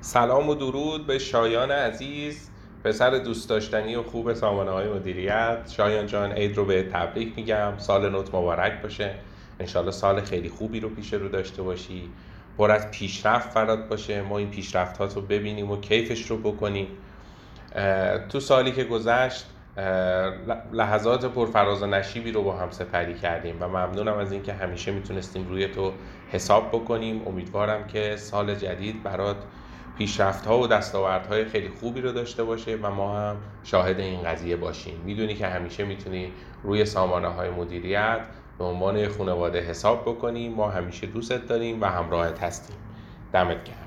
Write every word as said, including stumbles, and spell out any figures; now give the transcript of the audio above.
سلام و درود به شایان عزیز، پسر دوست داشتنی و خوب سامانه های مدیریت. شایان جان، عید رو به تبریک میگم. سال نوت مبارک باشه. انشالله سال خیلی خوبی رو پیش رو داشته باشی، پر از پیشرفت فرات باشه. ما این پیشرفتات رو ببینیم و کیفش رو بکنیم. تو سالی که گذشت لحظات پرفراز و نشیبی رو با هم سپری کردیم و ممنونم از اینکه همیشه میتونستیم روی تو حساب بکنیم. امیدوارم که سال جدید برات پیشرفت‌ها و دستاوردهای خیلی خوبی رو داشته باشه و ما هم شاهد این قضیه باشیم. میدونی که همیشه میتونی روی سامانه‌های مدیریت به عنوان خانواده حساب بکنیم. ما همیشه دوستت داریم و همراهت هستیم. دمت گرم.